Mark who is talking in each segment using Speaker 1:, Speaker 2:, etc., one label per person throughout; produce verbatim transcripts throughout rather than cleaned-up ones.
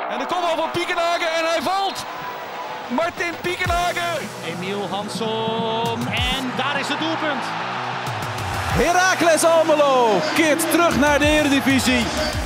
Speaker 1: En de kopbal van Piekenhagen en hij valt. Martin Piekenhagen.
Speaker 2: Emiel Hansom en daar is het doelpunt.
Speaker 3: Heracles Almelo keert terug naar de Eredivisie.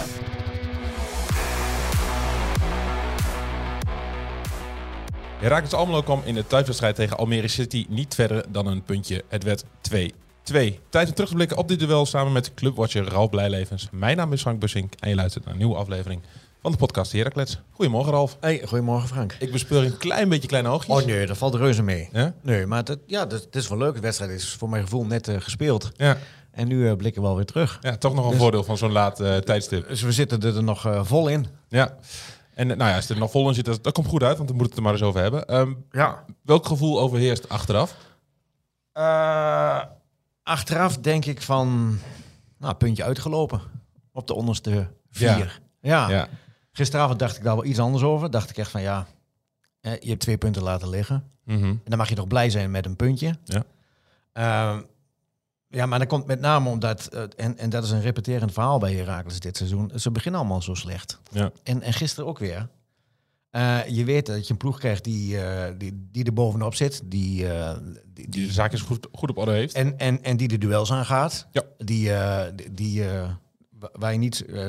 Speaker 4: Heracles Almelo kwam in de thuiswedstrijd tegen Almere City niet verder dan een puntje. Het werd twee twee. Tijd om terug te blikken op dit duel samen met clubwatcher Ralf Blijlevens. Mijn naam is Frank Bussink en je luistert naar een nieuwe aflevering van de podcast Heracles. Goedemorgen Ralf.
Speaker 5: Hey, goedemorgen Frank.
Speaker 4: Ik bespeur een klein beetje kleine oogjes.
Speaker 5: Oh nee, dat valt reuze mee.
Speaker 4: Ja?
Speaker 5: Nee, maar het, ja, het, het is wel leuk. De wedstrijd is voor mijn gevoel net uh, gespeeld.
Speaker 4: Ja.
Speaker 5: En nu uh, blikken we alweer terug.
Speaker 4: Ja, toch nog een
Speaker 5: dus,
Speaker 4: voordeel van zo'n laat uh, tijdstip.
Speaker 5: Dus we zitten er nog uh, vol in.
Speaker 4: Ja. En nou ja, als het er nog vol in zit, dat, dat komt goed uit, want we moeten het er maar eens over hebben. Um,
Speaker 5: Ja.
Speaker 4: Welk gevoel overheerst achteraf?
Speaker 5: Uh, achteraf denk ik van, nou, puntje uitgelopen op de onderste vier. Ja. ja.
Speaker 4: Ja.
Speaker 5: Gisteravond dacht ik daar wel iets anders over. Dacht ik echt van, ja, eh, je hebt twee punten laten liggen.
Speaker 4: Mm-hmm.
Speaker 5: En dan mag je toch blij zijn met een puntje.
Speaker 4: Ja.
Speaker 5: Uh, ja, maar dat komt met name omdat, uh, en, en dat is een repeterend verhaal bij Heracles dit seizoen, ze beginnen allemaal zo slecht.
Speaker 4: Ja.
Speaker 5: En, en gisteren ook weer. Uh, je weet dat je een ploeg krijgt die, uh, die, die er bovenop zit. Die, uh, die,
Speaker 4: Die de zaakjes goed, goed op orde heeft.
Speaker 5: en, en, en die de duels aangaat.
Speaker 4: Ja.
Speaker 5: Die, uh, die, die uh, waar je niet, uh,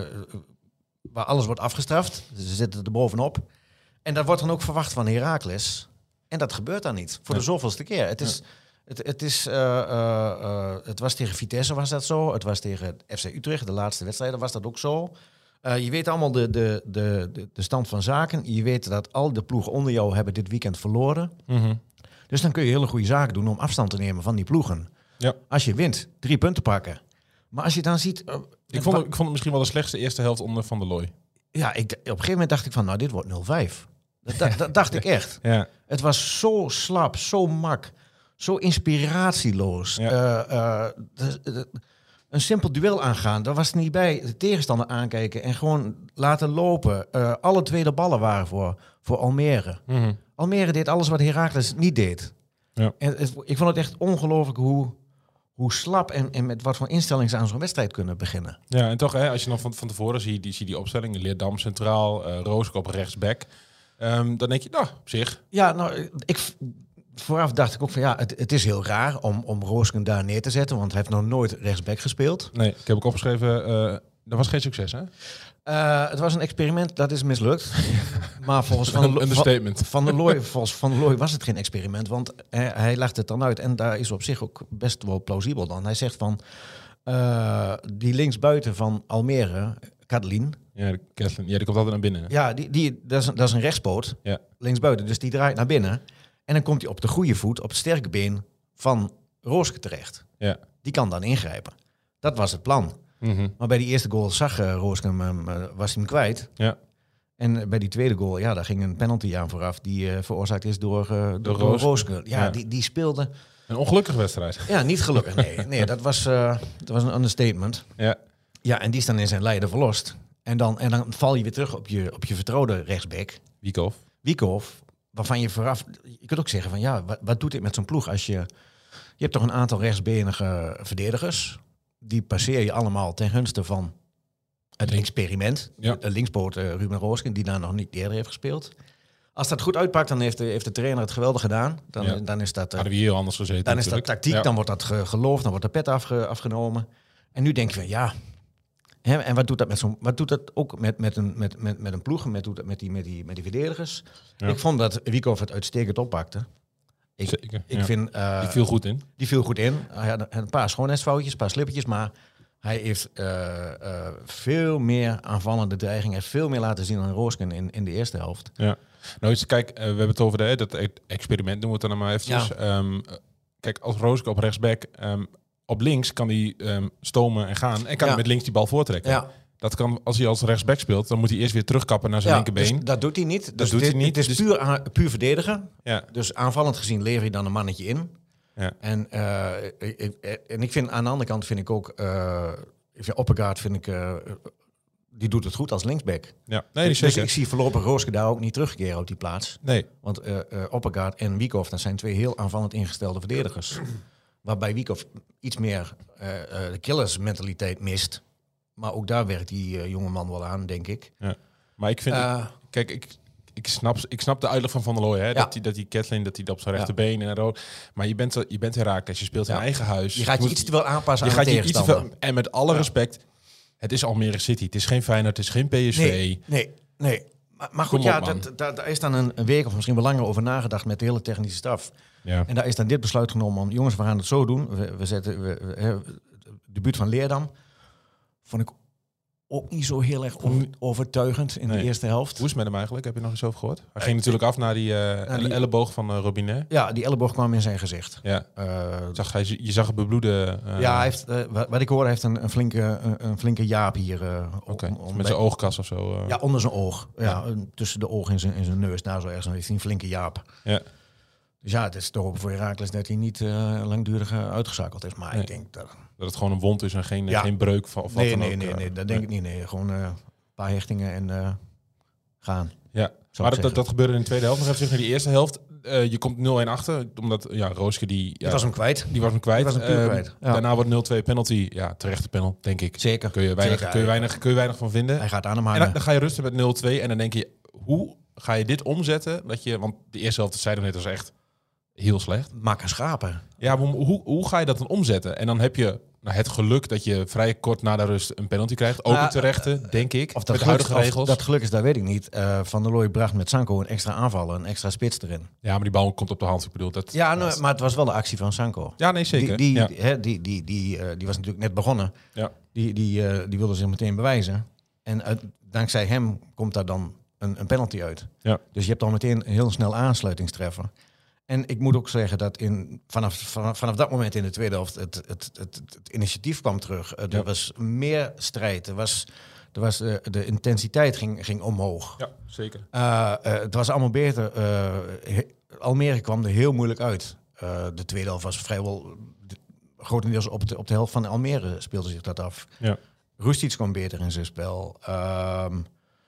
Speaker 5: waar alles wordt afgestraft. Ze zitten er bovenop. En dat wordt dan ook verwacht van Heracles. En dat gebeurt dan niet. Voor
Speaker 4: ja.
Speaker 5: de zoveelste keer. Het is...
Speaker 4: Ja.
Speaker 5: Het, het, is, uh, uh, uh, het was tegen Vitesse was dat zo. Het was tegen F C Utrecht, de laatste wedstrijd, was dat ook zo. Uh, je weet allemaal de, de, de, de stand van zaken. Je weet dat al de ploegen onder jou hebben dit weekend verloren.
Speaker 4: Mm-hmm.
Speaker 5: Dus dan kun je hele goede zaken doen om afstand te nemen van die ploegen.
Speaker 4: Ja.
Speaker 5: Als je wint, drie punten pakken. Maar als je dan ziet... Uh,
Speaker 4: Ik vond, het, ik vond het misschien wel de slechtste eerste helft onder Van der Looy.
Speaker 5: Ja, ik, op een gegeven moment dacht ik van, nou, dit wordt nul vijf. Dat, dat, dat dacht ik echt.
Speaker 4: Ja.
Speaker 5: Het was zo slap, zo mak. Zo inspiratieloos.
Speaker 4: Ja.
Speaker 5: Uh, uh, de, de, een simpel duel aangaan, daar was het niet bij. De tegenstander aankijken en gewoon laten lopen. Uh, alle tweede ballen waren voor, voor Almere.
Speaker 4: Mm-hmm.
Speaker 5: Almere deed alles wat Heracles niet deed.
Speaker 4: Ja.
Speaker 5: En het, ik vond het echt ongelooflijk hoe, hoe slap en, en met wat voor instellingen ze aan zo'n wedstrijd kunnen beginnen.
Speaker 4: Ja, en toch, hè, als je dan van, van tevoren ziet die, zie die opstelling, Leerdam centraal, uh, Rooskop rechtsback, um, dan denk je, nou, op zich.
Speaker 5: Ja, nou, ik... Vooraf dacht ik ook van ja, het, het is heel raar om, om Roosken daar neer te zetten, want hij heeft nog nooit rechtsback gespeeld.
Speaker 4: Nee, ik heb ook opgeschreven, uh, dat was geen succes, hè?
Speaker 5: Uh, het was een experiment, dat is mislukt. Maar volgens Van der Looy,
Speaker 4: Understatement.
Speaker 5: van, van der Looy, volgens Van der Looy was het geen experiment, want hij, hij legt het dan uit en daar is op zich ook best wel plausibel dan. Hij zegt van uh, die linksbuiten van Almere, Kadelin.
Speaker 4: Ja, de Kathleen, ja, die komt altijd naar binnen.
Speaker 5: Ja, die, die, dat, is, dat is een rechtspoot,
Speaker 4: Ja.
Speaker 5: linksbuiten, dus die draait naar binnen. En dan komt hij op de goede voet, op het sterke been van Rooske terecht.
Speaker 4: Ja.
Speaker 5: Die kan dan ingrijpen. Dat was het plan.
Speaker 4: Mm-hmm.
Speaker 5: Maar bij die eerste goal zag uh, Rooske hem, uh, was hij hem kwijt.
Speaker 4: Ja.
Speaker 5: En bij die tweede goal, ja, daar ging een penalty aan vooraf die uh, veroorzaakt is door, uh, door, door
Speaker 4: Rooske.
Speaker 5: Rooske. Ja,
Speaker 4: Ja.
Speaker 5: Die, die speelde...
Speaker 4: Een ongelukkige wedstrijd.
Speaker 5: Ja, niet gelukkig, nee. Nee, dat was, uh, dat was een understatement.
Speaker 4: Ja.
Speaker 5: Ja, en die is dan in zijn lijden verlost. En dan, en dan val je weer terug op je, op je vertrouwde rechtsback,
Speaker 4: Wiekhoff.
Speaker 5: Wiekhoff. Waarvan je vooraf... Je kunt ook zeggen van ja, wat, wat doet dit met zo'n ploeg als je... Je hebt toch een aantal rechtsbenige verdedigers. Die passeer je allemaal ten gunste van het experiment.
Speaker 4: Ja.
Speaker 5: De linkspoot uh, Ruben Roosken, die daar nog niet eerder heeft gespeeld. Als dat goed uitpakt, dan heeft de, heeft de trainer het geweldig gedaan. Dan,
Speaker 4: Ja.
Speaker 5: dan is dat... Uh,
Speaker 4: Hadden we hier anders gezeten.
Speaker 5: dan is dat
Speaker 4: natuurlijk.
Speaker 5: tactiek,
Speaker 4: Ja.
Speaker 5: dan wordt dat ge- geloofd, dan wordt de pet afge, afgenomen. En nu denk je van ja... Hè, en wat doet dat met zo'n, wat doet dat ook met, met, een, met, met, met een ploeg, met, doet dat met, die, met, die, met die verdedigers?
Speaker 4: Ja.
Speaker 5: Ik vond dat Wiekhoff het uitstekend oppakte. Ik,
Speaker 4: Zeker,
Speaker 5: ik
Speaker 4: ja.
Speaker 5: vind, uh,
Speaker 4: Die viel goed in.
Speaker 5: die viel goed in. Hij had een paar schoonheidsfoutjes, een paar slippertjes, maar hij heeft uh, uh, veel meer aanvallende dreiging. Hij heeft veel meer laten zien dan Roosken in, in de eerste helft.
Speaker 4: Ja. Nou, eens, kijk, uh, we hebben het over de, dat e- experiment, noemen we het dan maar eventjes.
Speaker 5: Ja.
Speaker 4: Um, kijk, als Rooske op rechtsback, um, op links kan hij um, stomen en gaan en kan
Speaker 5: Ja.
Speaker 4: hij met links die bal voortrekken.
Speaker 5: Ja.
Speaker 4: Dat kan, als hij als rechtsback speelt, dan moet hij eerst weer terugkappen naar zijn
Speaker 5: Ja,
Speaker 4: linkerbeen.
Speaker 5: dus dat doet hij niet. Dus
Speaker 4: doet
Speaker 5: dit,
Speaker 4: hij niet,
Speaker 5: Het is
Speaker 4: dus-
Speaker 5: puur, aan, puur verdedigen.
Speaker 4: Ja.
Speaker 5: Dus aanvallend gezien lever je dan een mannetje in.
Speaker 4: Ja.
Speaker 5: En, uh, ik, ik, en ik vind aan de andere kant vind ik ook... Uh, ik vind Oppegaard vind ik... Uh, die doet het goed als linksback.
Speaker 4: Ja. Nee, die
Speaker 5: Dus
Speaker 4: zeker.
Speaker 5: ik zie voorlopig Rooske daar ook niet terugkeren op die plaats.
Speaker 4: Nee.
Speaker 5: Want uh, uh, Oppegaard en Wiekhoff, dat zijn twee heel aanvallend ingestelde verdedigers. Waarbij Wiekhoff iets meer uh, uh, de killersmentaliteit mist. Maar ook daar werkt die uh, jonge man wel aan, denk ik.
Speaker 4: Ja. Maar ik vind...
Speaker 5: Uh,
Speaker 4: ik, kijk, ik, ik, snap, ik snap de uitleg van Van der Looy. Hè?
Speaker 5: Ja.
Speaker 4: Dat die, dat die Kathleen, dat die op zijn rechterbeen en rood. Maar je bent, je bent Heracles, je speelt in
Speaker 5: Ja.
Speaker 4: eigen huis.
Speaker 5: je gaat je,
Speaker 4: moet,
Speaker 5: iets te veel aanpassen
Speaker 4: je
Speaker 5: aan de
Speaker 4: gaat je iets te
Speaker 5: tegenstander.
Speaker 4: veel, En met alle
Speaker 5: Ja.
Speaker 4: respect, het is Almere City. Het is geen Feyenoord, het is geen P S V.
Speaker 5: Nee, nee, nee. Maar, maar goed,
Speaker 4: Kom
Speaker 5: ja,
Speaker 4: op, man.
Speaker 5: dat, dat, daar is dan een, een week of misschien wel langer over nagedacht met de hele technische staf.
Speaker 4: Ja.
Speaker 5: En daar is dan dit besluit genomen om, jongens, we gaan het zo doen. We, we zetten, we, we, we, de debuut van Leerdam vond ik ook niet zo heel erg over, overtuigend in
Speaker 4: Nee.
Speaker 5: de eerste helft.
Speaker 4: Hoe is het met hem eigenlijk? Heb je nog eens over gehoord? Hij ging natuurlijk af naar die, uh,
Speaker 5: naar die-
Speaker 4: elleboog van uh, Robinet.
Speaker 5: Ja, die elleboog kwam in zijn gezicht.
Speaker 4: Ja.
Speaker 5: Uh,
Speaker 4: Zag hij, je zag het bebloeden. Uh,
Speaker 5: ja, hij heeft, uh, wat, wat ik hoor, hij heeft een, een, flinke, een, een flinke jaap hier. Uh,
Speaker 4: Oké,
Speaker 5: om- om
Speaker 4: met
Speaker 5: bij-
Speaker 4: zijn oogkas of zo. Uh.
Speaker 5: Ja, onder zijn oog. Ja,
Speaker 4: Ja.
Speaker 5: een- tussen de oog en zijn, en zijn neus. Daar zo ergens heeft hij een flinke jaap.
Speaker 4: Ja.
Speaker 5: Dus ja, het is te hopen voor Heracles dat hij niet uh, langdurig uh, uitgeschakeld is. Maar
Speaker 4: Nee.
Speaker 5: ik denk dat...
Speaker 4: Dat het gewoon een wond is en geen,
Speaker 5: Ja.
Speaker 4: geen breuk van of wat
Speaker 5: Nee,
Speaker 4: dan
Speaker 5: nee,
Speaker 4: ook.
Speaker 5: nee,
Speaker 4: uh,
Speaker 5: nee, dat denk ik niet. Nee, gewoon uh, een paar hechtingen en uh, gaan.
Speaker 4: Ja,
Speaker 5: Zou
Speaker 4: maar
Speaker 5: ik
Speaker 4: dat, dat, dat gebeurde in de tweede helft. Nog even terug naar die eerste helft. Uh, je komt nul-een achter, omdat ja, Rooske die... Ja,
Speaker 5: Die was hem kwijt.
Speaker 4: die was hem kwijt.
Speaker 5: Die was hem puur
Speaker 4: Uh,
Speaker 5: kwijt, ja.
Speaker 4: Daarna wordt nul-twee penalty. Ja, terechte penalty, denk ik.
Speaker 5: Zeker.
Speaker 4: Kun je weinig,
Speaker 5: Zeker,
Speaker 4: kun je
Speaker 5: ja.
Speaker 4: weinig, kun je weinig van vinden.
Speaker 5: Hij gaat aan hem
Speaker 4: En
Speaker 5: hangen.
Speaker 4: dan, dan ga je rusten met nul-twee en dan denk je, hoe ga je dit omzetten? Dat je, want de eerste helft, dat zeiden we net, was echt heel slecht.
Speaker 5: Maak een schapen.
Speaker 4: Ja, maar hoe, hoe ga je dat dan omzetten? En dan heb je nou, het geluk dat je vrij kort na de rust een penalty krijgt. Ook
Speaker 5: Nou,
Speaker 4: een terechte, denk ik,
Speaker 5: Of
Speaker 4: met
Speaker 5: dat,
Speaker 4: de
Speaker 5: geluk,
Speaker 4: huidige
Speaker 5: of
Speaker 4: regels.
Speaker 5: dat geluk is, dat weet ik niet. Uh, Van der Looy bracht met Sanko een extra aanvaller, een extra spits erin.
Speaker 4: Ja, maar die bal komt op de hand. Ik bedoel, dat,
Speaker 5: Ja,
Speaker 4: dat-
Speaker 5: nou, maar het was wel de actie van Sanko.
Speaker 4: ja, nee, zeker.
Speaker 5: Die, die,
Speaker 4: ja.
Speaker 5: die, hè, die, die, die, uh, die was natuurlijk net begonnen.
Speaker 4: Ja.
Speaker 5: Die, die, uh, die wilde zich meteen bewijzen. En uit, dankzij hem komt daar dan een, een penalty uit.
Speaker 4: Ja.
Speaker 5: Dus je hebt al meteen een heel snel aansluitingstreffer. En ik moet ook zeggen dat in, vanaf, vanaf, vanaf dat moment in de tweede helft het, het, het, het, het initiatief kwam terug. Uh, er
Speaker 4: Ja.
Speaker 5: was meer strijd. Er was, er was, uh, de intensiteit ging, ging omhoog.
Speaker 4: ja, zeker.
Speaker 5: Uh, uh, het was allemaal beter. Uh, he- Almere kwam er heel moeilijk uit. Uh, de tweede helft was vrijwel de- grotendeels op de, op de helft van Almere speelde zich dat af.
Speaker 4: Ja.
Speaker 5: Rustic kwam beter in zijn spel. Um,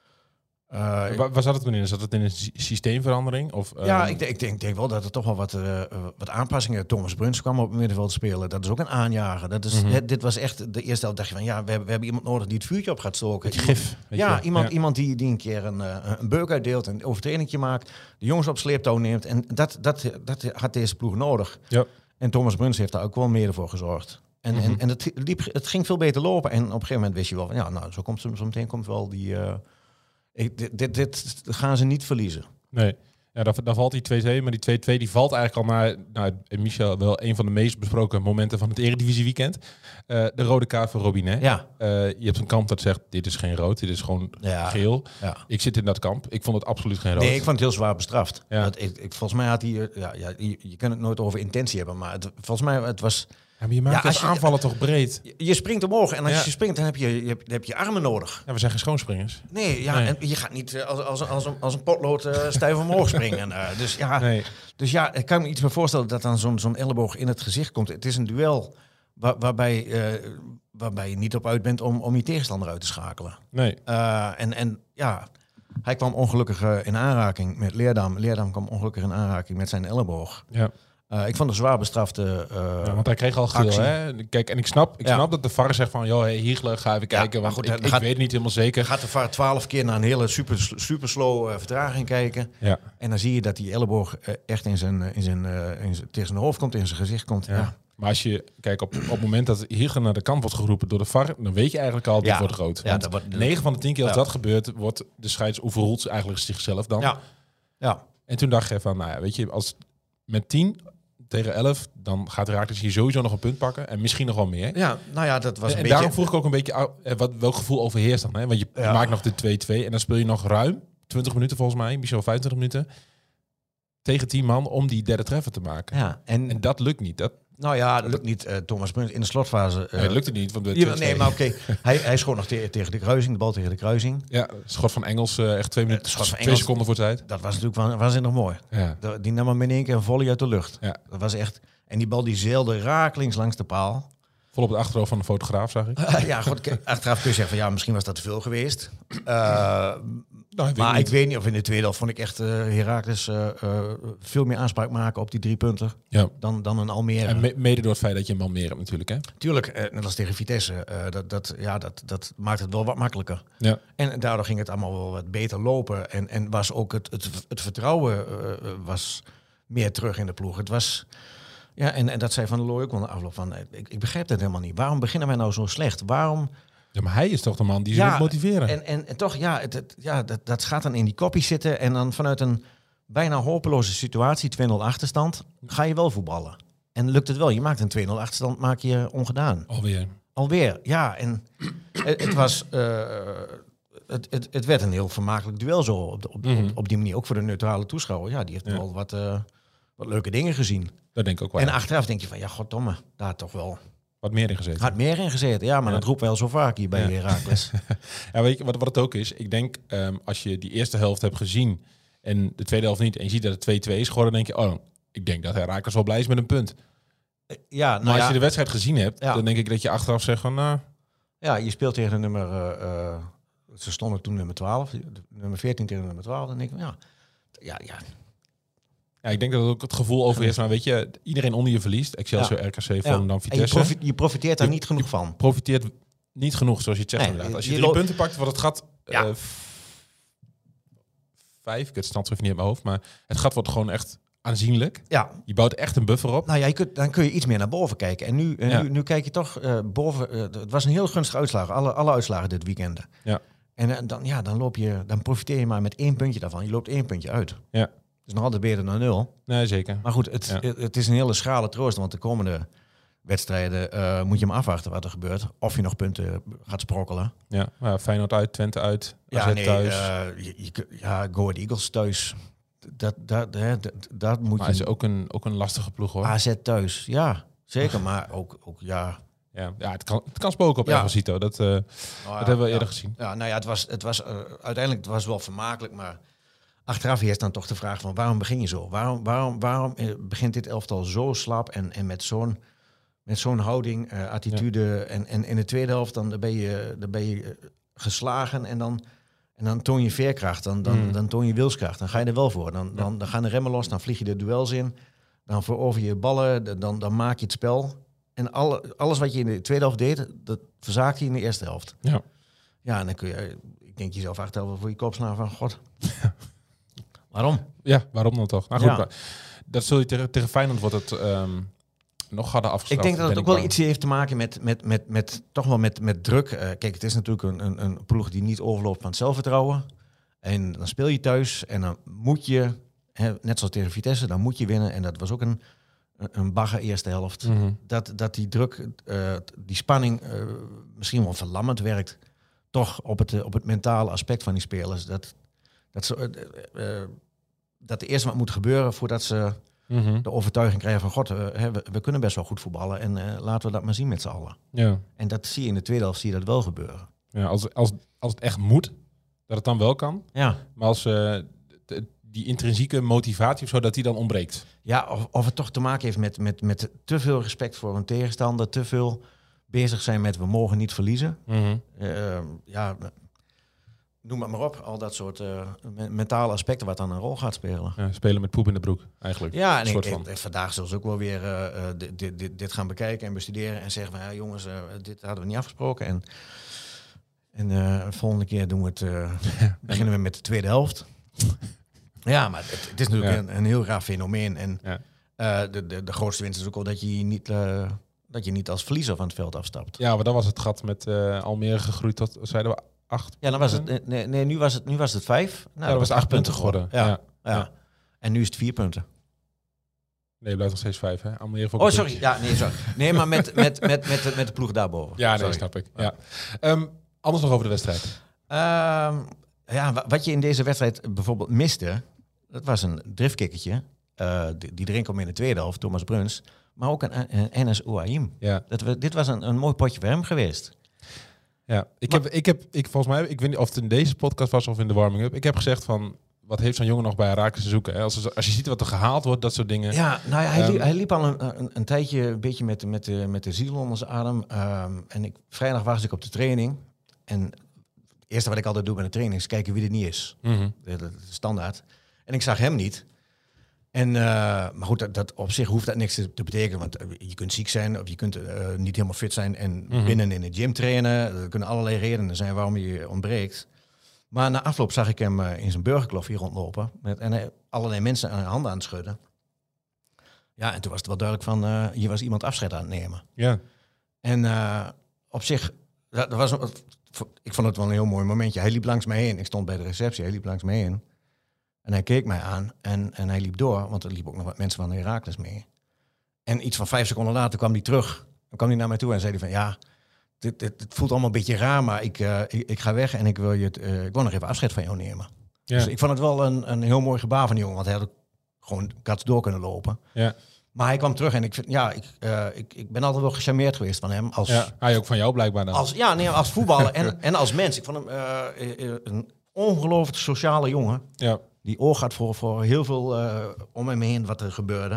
Speaker 5: uh,
Speaker 4: Waar, waar zat het dan in? Zat het in een sy- systeemverandering? Of,
Speaker 5: ja,
Speaker 4: ehm,
Speaker 5: ik, denk- ik denk, denk wel dat er toch wel wat, uh, wat aanpassingen. Thomas Bruns kwam op het middenveld spelen. Dat is ook een aanjager. Dat is,
Speaker 4: Mhm.
Speaker 5: het- dit was echt de eerste helft. Dacht je van ja, we hebben, we hebben iemand nodig die het vuurtje op gaat stoken.
Speaker 4: Beetje gif. weet
Speaker 5: Ja,
Speaker 4: je.
Speaker 5: iemand,
Speaker 4: Ja.
Speaker 5: iemand die, die een keer een, uh, een beuk uitdeelt, een overtredingje maakt, de jongens op sleeptouw neemt. En dat, dat, dat had deze ploeg nodig.
Speaker 4: Ja.
Speaker 5: En Thomas Bruns heeft daar ook wel meer voor gezorgd. En,
Speaker 4: Mhm.
Speaker 5: en, en het, liep, het ging veel beter lopen. En op een gegeven moment wist je wel van ja, nou, zo komt zo, zo meteen komt wel die. Uh, ik, dit, dit, dit gaan ze niet verliezen.
Speaker 4: Nee. Ja, dan, dan valt die twee-twee. Maar die twee-twee die valt eigenlijk al naar, nou, Michel, wel een van de meest besproken momenten van het Eredivisie weekend. Uh, de rode kaart voor Robinet.
Speaker 5: Ja,
Speaker 4: Uh, je hebt een kamp dat zegt, dit is geen rood, dit is gewoon
Speaker 5: ja,
Speaker 4: geel.
Speaker 5: ja.
Speaker 4: Ik zit in dat kamp. Ik vond het absoluut geen rood.
Speaker 5: Nee, ik vond het heel zwaar bestraft.
Speaker 4: Ja.
Speaker 5: Dat, ik, ik, volgens mij had hij, uh, ja, ja, je, je kan het nooit over intentie hebben, maar het, volgens mij het was.
Speaker 4: Ja, maar je maakt
Speaker 5: Ja,
Speaker 4: als
Speaker 5: als je-
Speaker 4: aanvallen toch breed?
Speaker 5: Je, je springt omhoog en als
Speaker 4: Ja.
Speaker 5: je springt, dan heb je, je, hebt, dan heb je armen nodig.
Speaker 4: Ja, we zijn geen schoonspringers.
Speaker 5: Nee, ja,
Speaker 4: Nee.
Speaker 5: en je gaat niet uh, als, als, als, een, als een potlood uh, stijf omhoog springen. Uh, dus, ja,
Speaker 4: Nee.
Speaker 5: dus ja, ik kan me iets meer voorstellen dat dan zo'n zo'n elleboog in het gezicht komt. Het is een duel waar, waarbij, uh, waarbij je niet op uit bent om, om je tegenstander uit te schakelen.
Speaker 4: Nee.
Speaker 5: Uh, en, en ja, hij kwam ongelukkig uh, in aanraking met Leerdam. Leerdam kwam ongelukkig in aanraking met zijn elleboog.
Speaker 4: Ja.
Speaker 5: Uh, ik vond het zwaar bestrafte. Uh,
Speaker 4: Ja, want hij kreeg al geel,
Speaker 5: actie.
Speaker 4: hè? Kijk, en ik snap, ik
Speaker 5: Ja.
Speaker 4: snap dat de V A R zegt van, joh, hey, Hiegler, ga even kijken,
Speaker 5: maar
Speaker 4: want
Speaker 5: goed,
Speaker 4: ik,
Speaker 5: dan
Speaker 4: ik
Speaker 5: gaat-
Speaker 4: weet het niet helemaal zeker.
Speaker 5: Gaat de V A R twaalf keer naar een hele super, super slow uh, vertraging kijken.
Speaker 4: Ja.
Speaker 5: En dan zie je dat die elleboog uh, echt in zijn, uh, in zijn, uh, in zijn, tegen zijn hoofd komt, in zijn gezicht komt.
Speaker 4: Ja.
Speaker 5: Ja.
Speaker 4: Maar als je, kijk, op, op het moment dat Hiegler naar de kant wordt geroepen door de V A R, dan weet je eigenlijk al, dit
Speaker 5: Ja.
Speaker 4: wordt rood.
Speaker 5: Ja,
Speaker 4: Want
Speaker 5: dat wordt-
Speaker 4: negen van de tien keer als
Speaker 5: Ja.
Speaker 4: dat gebeurt, wordt de scheids overroelt eigenlijk zichzelf dan.
Speaker 5: Ja. Ja.
Speaker 4: En toen dacht je van, nou ja, weet je, als met tien tegen elf, dan gaat Heracles hier sowieso nog een punt pakken. En misschien nog wel meer.
Speaker 5: Ja, nou ja, dat was
Speaker 4: En,
Speaker 5: een
Speaker 4: en
Speaker 5: beetje...
Speaker 4: daarom vroeg ik ook een beetje, ah, eh, wat, welk gevoel overheerst dan? Hè? Want je
Speaker 5: Ja.
Speaker 4: maakt nog de twee-twee en dan speel je nog ruim twintig minuten volgens mij, misschien wel vijfentwintig minuten, tegen tien man om die derde treffer te maken.
Speaker 5: Ja, en,
Speaker 4: En dat lukt niet. Dat,
Speaker 5: nou ja, dat lukt niet. Uh, Thomas Bruns in de slotfase... Uh,
Speaker 4: nee, dat lukte niet. Van de
Speaker 5: ja,
Speaker 4: twee-twee.
Speaker 5: nee, maar oké. hij, hij schoot nog te- tegen de kruising, de bal tegen de kruising.
Speaker 4: Ja, schot van Engels, uh, echt twee minuten,
Speaker 5: schot van
Speaker 4: twee
Speaker 5: Engels.
Speaker 4: seconden voor tijd.
Speaker 5: Dat was natuurlijk wa- waanzinnig mooi.
Speaker 4: Ja.
Speaker 5: De- Die nam hem in één keer een volley uit de lucht.
Speaker 4: Ja.
Speaker 5: Dat was echt... En die bal die zeilde rakelings langs de paal.
Speaker 4: Vol op het achterhoofd van de fotograaf, zag ik.
Speaker 5: ja, goed, kijk, achteraf kun je zeggen van ja, misschien was dat te veel geweest. Uh,
Speaker 4: nou, ik
Speaker 5: maar
Speaker 4: weet
Speaker 5: ik weet niet of in de tweede helft vond ik echt uh, Heracles uh, uh, veel meer aanspraak maken op die drie punten
Speaker 4: ja.
Speaker 5: dan, dan een Almere.
Speaker 4: En me- mede door het feit dat je een Almere hebt natuurlijk, hè?
Speaker 5: Tuurlijk, uh, net als tegen Vitesse, uh, dat, dat, ja, dat, dat maakt het wel wat makkelijker.
Speaker 4: Ja.
Speaker 5: En daardoor ging het allemaal wel wat beter lopen. En, en was ook het, het, het vertrouwen uh, was meer terug in de ploeg. Het was... Ja, en, en dat zei Van der Looy ook wel de afloop van... Ik, ik begrijp dat helemaal niet. Waarom beginnen wij nou zo slecht? Waarom...
Speaker 4: Ja, maar hij is toch de man die ze
Speaker 5: ja,
Speaker 4: moet motiveren?
Speaker 5: En, en, en toch, ja, het, het, ja dat, dat gaat dan in die kopie zitten... en dan vanuit een bijna hopeloze situatie, twee nul achterstand... ga je wel voetballen. En lukt het wel. Je maakt een twee nul achterstand, maak je ongedaan.
Speaker 4: Alweer.
Speaker 5: Alweer, ja. En het, het was... Uh, het, het, het werd een heel vermakelijk duel zo op, de, op,
Speaker 4: Mm-hmm.
Speaker 5: op, op die manier. Ook voor de neutrale toeschouwer. Ja, die heeft
Speaker 4: Ja.
Speaker 5: wel wat, uh, wat leuke dingen gezien.
Speaker 4: Dat denk ik ook wel.
Speaker 5: En
Speaker 4: ja.
Speaker 5: achteraf denk je van, ja, goddomme, daar had toch wel...
Speaker 4: Wat meer in gezeten.
Speaker 5: Had meer in gezeten, ja, maar
Speaker 4: Ja.
Speaker 5: dat roept wel zo vaak hier bij
Speaker 4: Ja.
Speaker 5: Heracles.
Speaker 4: Ja, weet je wat, wat het ook is? Ik denk, um, als je die eerste helft hebt gezien en de tweede helft niet... en je ziet dat het twee-twee is geworden, denk je... oh, ik denk dat Heracles wel blij is met een punt.
Speaker 5: Ja,
Speaker 4: Maar
Speaker 5: nou
Speaker 4: als
Speaker 5: ja,
Speaker 4: je de wedstrijd gezien hebt,
Speaker 5: Ja.
Speaker 4: dan denk ik dat je achteraf zegt van... nou,
Speaker 5: ja, je speelt tegen de nummer... Uh, uh, ze stonden toen nummer twaalf, de nummer veertien tegen nummer twaalf. Dan denk ik, ja, ja, ja,
Speaker 4: ja, ik denk dat het ook het gevoel overheerst. Maar weet je, iedereen onder je verliest. Excelsior,
Speaker 5: Ja.
Speaker 4: R K C,
Speaker 5: ja.
Speaker 4: Volendam,
Speaker 5: En je,
Speaker 4: Vitesse.
Speaker 5: profi- je profiteert daar
Speaker 4: Je-
Speaker 5: niet genoeg van.
Speaker 4: Profiteert niet genoeg, zoals je het zegt
Speaker 5: Nee,
Speaker 4: inderdaad. Als je,
Speaker 5: je
Speaker 4: drie
Speaker 5: loopt-
Speaker 4: punten pakt, wat het gaat...
Speaker 5: Ja.
Speaker 4: Uh, f- vijf, ik heb het standschrift niet in mijn hoofd... maar het gat wordt gewoon echt aanzienlijk.
Speaker 5: Ja,
Speaker 4: Je bouwt echt een buffer op.
Speaker 5: nou ja, je kunt, dan kun je iets meer naar boven kijken. En nu, en
Speaker 4: Ja.
Speaker 5: nu, nu kijk je toch uh, boven... Uh, het was een heel gunstige uitslag. Alle, alle uitslagen dit weekend.
Speaker 4: Ja.
Speaker 5: En uh, dan, ja, dan, loop je, dan profiteer je maar met één puntje daarvan. Je loopt één puntje uit.
Speaker 4: Ja.
Speaker 5: Dus nog altijd beter dan nul.
Speaker 4: Nee, zeker.
Speaker 5: Maar goed, het,
Speaker 4: Ja.
Speaker 5: het, het is een hele schrale troost. Want de komende wedstrijden uh, moet je hem afwachten wat er gebeurt. Of je nog punten gaat sprokkelen.
Speaker 4: Ja, maar ja, Feyenoord uit, Twente uit, A Z
Speaker 5: Ja, nee,
Speaker 4: thuis.
Speaker 5: uh, je, je, kun- ja, Go Ahead Eagles thuis. Dat, dat, hè, dat, dat moet
Speaker 4: maar het
Speaker 5: je...
Speaker 4: is ook een, ook een lastige ploeg, hoor.
Speaker 5: A Z thuis, ja. Zeker, maar ook, ook ja...
Speaker 4: Ja, ja het, kan, het kan spoken op
Speaker 5: Ja.
Speaker 4: Ervasito. Dat, uh,
Speaker 5: Nou
Speaker 4: dat
Speaker 5: ja,
Speaker 4: hebben we
Speaker 5: ja.
Speaker 4: eerder gezien.
Speaker 5: Ja, nou ja, het was, het was uh, uiteindelijk het was wel vermakelijk, maar achteraf heerst dan toch de vraag van waarom begin je zo? Waarom, waarom, waarom uh, begint dit elftal zo slap en, en met zo'n met zo'n houding, uh, attitude ja. en, en in de tweede helft dan ben je, dan ben je uh, geslagen en dan, en dan toon je veerkracht, dan, dan,
Speaker 4: Mm.
Speaker 5: dan toon je wilskracht, dan ga je er wel voor. Dan, dan, dan gaan de remmen los, dan vlieg je de duels in, dan verover je ballen, dan, dan maak je het spel. En alle, alles wat je in de tweede helft deed, dat verzaakte je in de eerste helft.
Speaker 4: Ja.
Speaker 5: Ja, en dan kun je, ik denk jezelf achteren voor je kop slaan van, god. Waarom?
Speaker 4: Ja, waarom dan toch? Nou goed,
Speaker 5: Ja.
Speaker 4: maar dat zul je tegen, tegen Feyenoord wordt het um, nog harder
Speaker 5: Ik
Speaker 4: afgestraft.
Speaker 5: denk dat het
Speaker 4: ben
Speaker 5: ook wel
Speaker 4: bang.
Speaker 5: iets heeft te maken met, met, met, met toch wel met, met druk. Uh, kijk, het is natuurlijk een, een, een ploeg die niet overloopt van het zelfvertrouwen. En dan speel je thuis en dan moet je, hè, net zoals tegen Vitesse, dan moet je winnen. En dat was ook een, een bagger eerste helft.
Speaker 4: Mm-hmm.
Speaker 5: Dat, dat die druk, uh, die spanning uh, misschien wel verlammend werkt. Toch op het, uh, op het mentale aspect van die spelers. Dat, dat, ze, uh, uh, dat er eerst wat moet gebeuren voordat ze
Speaker 4: Mm-hmm.
Speaker 5: de overtuiging krijgen van god, uh, hè, we, we kunnen best wel goed voetballen. En uh, laten we dat maar zien met z'n allen.
Speaker 4: Ja.
Speaker 5: En dat zie je in de tweede helft, zie je dat wel gebeuren.
Speaker 4: Ja, als, als, als het echt moet, dat het dan wel kan.
Speaker 5: Ja,
Speaker 4: Maar als uh, de, die intrinsieke motivatie of zo, dat die dan ontbreekt.
Speaker 5: ja of, of het toch te maken heeft met, met, met te veel respect voor een tegenstander. Te veel bezig zijn met we mogen niet verliezen.
Speaker 4: Mm-hmm.
Speaker 5: Uh, ja, noem het maar op. Al dat soort uh, me- mentale aspecten wat dan een rol gaat spelen.
Speaker 4: Ja, spelen met poep in de broek, eigenlijk.
Speaker 5: Ja, en
Speaker 4: Een soort
Speaker 5: ik,
Speaker 4: van.
Speaker 5: ik- vandaag zullen ze ook wel weer uh, uh, dit, dit, dit, dit gaan bekijken en bestuderen. En zeggen van, ja, jongens, uh, dit hadden we niet afgesproken. En, en uh, de volgende keer doen we het, uh, beginnen we met de tweede helft. Ja, maar het, het is natuurlijk
Speaker 4: Ja.
Speaker 5: een, een heel raar fenomeen. En
Speaker 4: Ja.
Speaker 5: uh, de, de, de grootste winst is ook wel dat je niet, uh, dat je niet als verliezer van het veld afstapt.
Speaker 4: Ja, maar dan was het gat met uh, Almere gegroeid tot, zeiden we, acht.
Speaker 5: Ja, dan was het, nee, nee nu, was het, nu was het vijf. Nou,
Speaker 4: Ja, dat was acht punten geworden.
Speaker 5: Ja,
Speaker 4: Ja.
Speaker 5: ja.
Speaker 4: Ja.
Speaker 5: En nu is het vier punten.
Speaker 4: Nee, het blijft nog steeds vijf, hè? Almere voor
Speaker 5: Oh, sorry. Ja, nee, sorry. Nee, maar met, met, met, met, de, met de ploeg daarboven.
Speaker 4: Ja, nee,
Speaker 5: Sorry.
Speaker 4: snap ik. Ja. Um, anders nog over de wedstrijd.
Speaker 5: Ehm, ja, wa- wat je in deze wedstrijd bijvoorbeeld miste, dat was een driftkikkertje. Uh, die, die erin kwam in de tweede helft, Thomas Bruns. Maar ook een, een Enes Ouahim.
Speaker 4: Ja.
Speaker 5: Dat we, dit was een, een mooi potje voor hem geweest.
Speaker 4: Ja, ik
Speaker 5: Maar-
Speaker 4: heb, ik heb, ik volgens mij, ik weet niet of het in deze podcast was of in de warming-up. Ik heb gezegd van, wat heeft zo'n jongen nog bij Heracles te zoeken? Hè? Als, als je ziet wat er gehaald wordt, dat soort dingen.
Speaker 5: Ja, nou ja, hij,
Speaker 4: Um,
Speaker 5: liep, hij liep al een, een, een tijdje een beetje met, met, de, met de ziel onder zijn adem. Um, en ik, vrijdag was ik op de training. En het eerste wat ik altijd doe bij de training is kijken wie er niet is.
Speaker 4: Mm-hmm.
Speaker 5: Dat is standaard. En ik zag hem niet. En, uh, maar goed, dat, dat op zich hoeft dat niks te, te betekenen. Want je kunt ziek zijn of je kunt uh, niet helemaal fit zijn en
Speaker 4: Mm-hmm.
Speaker 5: binnen in de gym trainen. Er kunnen allerlei redenen zijn waarom je ontbreekt. Maar na afloop zag ik hem uh, in zijn burgerklof hier rondlopen. Met, en hij, allerlei mensen aan de handen aan het schudden. Ja, en toen was het wel duidelijk van, uh, hier was iemand afscheid aan het nemen.
Speaker 4: Ja.
Speaker 5: En uh, op zich, dat, dat was, een- ik vond het wel een heel mooi momentje. Hij liep langs mij heen. Ik stond bij de receptie, hij liep langs mij heen. En hij keek mij aan en, en hij liep door, want er liepen ook nog wat mensen van de Heracles mee. En iets van vijf seconden later kwam hij terug. Dan kwam hij naar mij toe en zei hij van, ja, dit, dit, het voelt allemaal een beetje raar, maar ik, uh, ik, ik ga weg en ik wil, je het, uh, ik wil nog even afscheid van jou nemen.
Speaker 4: Ja.
Speaker 5: Dus ik vond het wel een, een heel mooi gebaar van die jongen, want hij had ook gewoon kats door kunnen lopen.
Speaker 4: Ja.
Speaker 5: Maar hij kwam terug en ik, vind, ja, ik, uh, ik, ik ben altijd wel gecharmeerd geweest van hem. Als,
Speaker 4: Ja. Hij ook van jou blijkbaar dan.
Speaker 5: als, ja, nee, als voetballer en, en als mens. Ik vond hem uh, een ongelooflijk sociale jongen.
Speaker 4: Ja.
Speaker 5: Die oog had voor, voor heel veel uh, om hem heen wat er gebeurde.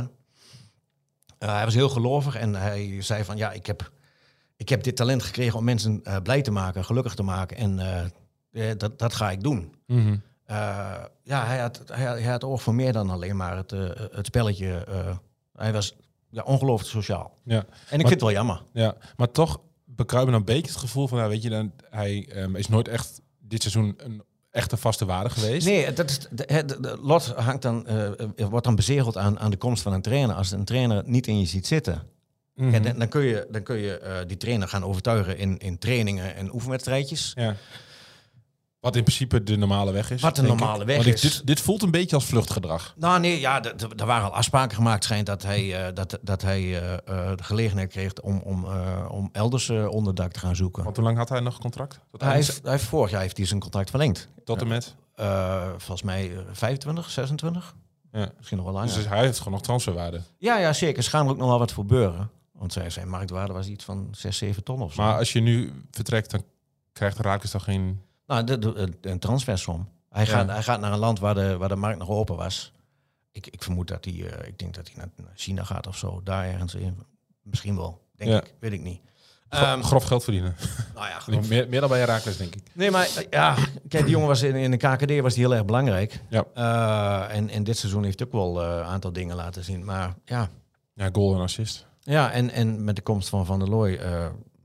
Speaker 5: Uh, hij was heel gelovig en hij zei van, ja, ik heb, ik heb dit talent gekregen om mensen uh, blij te maken, gelukkig te maken. En uh, dat, dat ga ik doen.
Speaker 4: Mm-hmm.
Speaker 5: Uh, ja, hij had, hij, hij had oog voor meer dan alleen maar het, uh, het spelletje. Uh, hij was ja, ongelooflijk sociaal.
Speaker 4: Ja.
Speaker 5: En ik
Speaker 4: Maar-
Speaker 5: vind het wel jammer.
Speaker 4: Ja, maar toch bekruipen een beetje het gevoel van, nou, weet je, dan, hij um, is nooit echt dit seizoen een echte vaste waarde geweest.
Speaker 5: Nee, dat is, de, de, de lot hangt dan, uh, wordt dan bezegeld aan, aan de komst van een trainer. Als een trainer niet in je ziet zitten,
Speaker 4: Mhm.
Speaker 5: ja, dan, dan kun je, dan kun je uh, die trainer gaan overtuigen in, in trainingen en oefenwedstrijdjes.
Speaker 4: Ja. Wat in principe de normale weg is.
Speaker 5: Wat de
Speaker 4: denk ik.
Speaker 5: normale weg
Speaker 4: Want ik-
Speaker 5: is.
Speaker 4: Dit, dit voelt een beetje als vluchtgedrag.
Speaker 5: Nou nee, ja, d- d- er waren al afspraken gemaakt. Schijnt dat hij, uh, dat, dat hij uh, uh, de gelegenheid kreeg om, om, uh, om elders uh, onderdak te gaan zoeken.
Speaker 4: Want hoe lang had hij nog contract? Tot,
Speaker 5: Hij
Speaker 4: eind-
Speaker 5: heeft, hij heeft vorig jaar heeft hij zijn contract verlengd.
Speaker 4: tot en met?
Speaker 5: Uh, volgens mij uh, vijfentwintig, zesentwintig.
Speaker 4: Ja.
Speaker 5: Misschien nog wel langer.
Speaker 4: Dus hij heeft gewoon nog transferwaarde.
Speaker 5: Ja, ja, zeker. Er gaan er ook nog wel wat voor beuren. Want zijn, zijn marktwaarde was iets van zes, zeven ton of zo.
Speaker 4: Maar als je nu vertrekt, dan krijgt Heracles toch geen...
Speaker 5: Nou, de, de, de- een transfersom. Hij,
Speaker 4: Ja.
Speaker 5: gaat, hij gaat naar een land waar de, waar de markt nog open was. Ik, ik vermoed dat hij, uh, ik denk dat hij naar, naar China gaat of zo. Daar ergens in. Misschien wel, denk
Speaker 4: Ja.
Speaker 5: ik. Weet ik niet.
Speaker 4: Gro-
Speaker 5: Ehm,
Speaker 4: grof geld verdienen.
Speaker 5: nou ja, geloof-
Speaker 4: meer, meer dan bij Heracles, denk ik.
Speaker 5: Nee, maar uh, ja, kijk, die jongen was in, in de K K D was die heel erg belangrijk.
Speaker 4: Ja.
Speaker 5: Uh, en, en dit seizoen heeft hij ook wel een uh, aantal dingen laten zien. Maar ja,
Speaker 4: Ja, goal en assist.
Speaker 5: ja en, en met de komst van Van der Looy uh,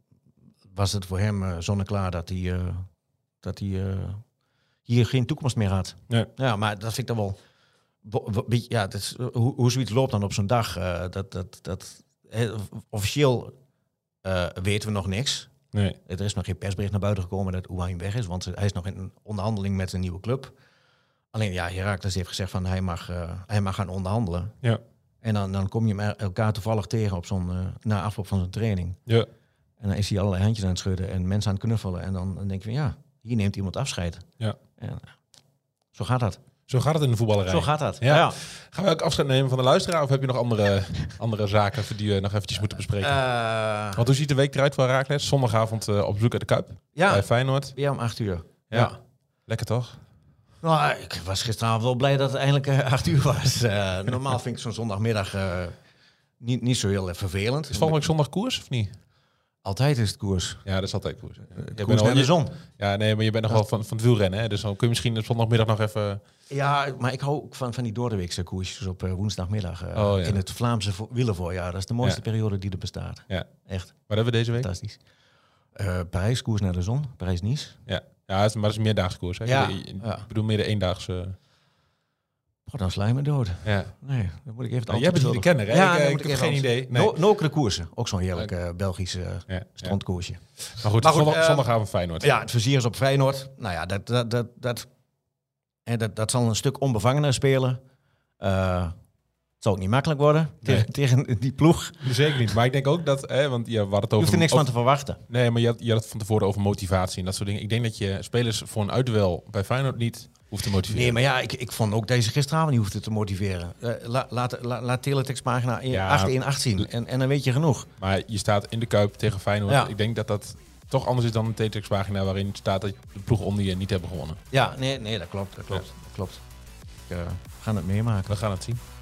Speaker 5: was het voor hem uh, zonneklaar dat hij, uh, dat hij uh, hier geen toekomst meer had.
Speaker 4: Nee.
Speaker 5: Ja, maar dat vind ik dan wel... bo- bo- beetje- Ja, dat is, hoe, hoe zoiets loopt dan op zo'n dag, uh, dat, dat, dat, eh, officieel uh, weten we nog niks.
Speaker 4: Nee.
Speaker 5: Er is nog geen persbericht naar buiten gekomen dat Ouahim weg is, want hij is nog in een onderhandeling met een nieuwe club. Alleen ja, Heracles heeft gezegd van hij mag, uh, hij mag gaan onderhandelen.
Speaker 4: Ja.
Speaker 5: En dan, dan kom je hem elkaar toevallig tegen op zo'n, uh, na afloop van zo'n training.
Speaker 4: Ja.
Speaker 5: En dan is hij allerlei handjes aan het schudden en mensen aan het knuffelen. En dan, dan denk je van ja, hier neemt iemand afscheid.
Speaker 4: Ja.
Speaker 5: En, uh, zo gaat dat.
Speaker 4: Zo gaat het in de voetballerij.
Speaker 5: Zo gaat dat.
Speaker 4: Ja.
Speaker 5: Ja.
Speaker 4: Gaan we ook afscheid nemen van de luisteraar? Of heb je nog andere, andere zaken die we nog eventjes moeten bespreken?
Speaker 5: Uh,
Speaker 4: Want hoe ziet de week eruit voor Heracles? Zondagavond uh, op bezoek uit de Kuip.
Speaker 5: ja,
Speaker 4: Bij Feyenoord.
Speaker 5: weer om acht uur.
Speaker 4: Ja.
Speaker 5: Ja.
Speaker 4: Lekker toch?
Speaker 5: Nou, ik was gisteravond wel blij dat het eindelijk uh, acht uur was. Uh, normaal vind ik zo'n zondagmiddag uh, niet, niet zo heel uh, vervelend.
Speaker 4: Is volgende week zondag koers of niet?
Speaker 5: Altijd is het koers.
Speaker 4: Ja, dat is altijd koers. Ja. Je
Speaker 5: Koers
Speaker 4: bent al-
Speaker 5: naar de zon.
Speaker 4: Ja, nee, maar je bent nog wel van, van het wielrennen. Hè? Dus dan kun je misschien op zondagmiddag nog even...
Speaker 5: Ja, maar ik hou ook van, van die doordeweekse koersjes op uh, woensdagmiddag. Uh,
Speaker 4: Oh, ja.
Speaker 5: In het Vlaamse vo- wielervoorjaar. Dat is de mooiste
Speaker 4: Ja.
Speaker 5: periode die er bestaat.
Speaker 4: Ja.
Speaker 5: Echt
Speaker 4: Wat hebben we deze week?
Speaker 5: fantastisch. Uh, Parijs, koers naar de zon. Parijs-Nice.
Speaker 4: Ja, ja het is- maar dat is een meerdaagse koers. Hè?
Speaker 5: Ja,
Speaker 4: Ik, ik
Speaker 5: ja.
Speaker 4: bedoel meer de eendaagse...
Speaker 5: Oh, dan sla je me dood.
Speaker 4: Ja.
Speaker 5: Nee, dan moet ik even het
Speaker 4: Nou, jij bent hier de kenner, hè?
Speaker 5: Ja,
Speaker 4: ik,
Speaker 5: dan
Speaker 4: ik
Speaker 5: moet
Speaker 4: heb
Speaker 5: even
Speaker 4: geen
Speaker 5: antwoord-
Speaker 4: idee. Nee.
Speaker 5: No, Nokere koersen. Ook zo'n heerlijk uh, Belgisch uh,
Speaker 4: Ja, ja.
Speaker 5: strandkoersje.
Speaker 4: Maar goed,
Speaker 5: Maar goed,
Speaker 4: zondag,
Speaker 5: eh,
Speaker 4: zondagavond Feyenoord.
Speaker 5: Ja, het vizier is op Feyenoord. Nou ja, dat, dat, dat, dat, hè, dat, dat zal een stuk onbevangener spelen. Uh, het zal ook niet makkelijk worden
Speaker 4: Nee.
Speaker 5: tegen, tegen die ploeg.
Speaker 4: Zeker niet. Maar ik denk ook dat... Hè, want ja, we hadden het
Speaker 5: Je
Speaker 4: over...
Speaker 5: hoeft er niks van
Speaker 4: over-
Speaker 5: te verwachten.
Speaker 4: Nee, maar je had, je had het van tevoren over motivatie en dat soort dingen. Ik denk dat je spelers voor een uitduel bij Feyenoord niet hoeft te motiveren.
Speaker 5: Nee, maar ja, ik, ik vond ook deze gisteravond niet hoefde te motiveren. Uh, la, laat, la, laat teletextpagina
Speaker 4: Ja.
Speaker 5: acht een acht zien en, en dan weet je genoeg.
Speaker 4: Maar je staat in de Kuip tegen Feyenoord.
Speaker 5: Ja.
Speaker 4: Ik denk dat dat toch anders is dan een T T X-pagina waarin staat dat de ploeg onder je niet hebben gewonnen.
Speaker 5: Ja, nee, nee dat klopt. Dat klopt, dat klopt. uh, gaan het meemaken.
Speaker 4: We gaan het zien.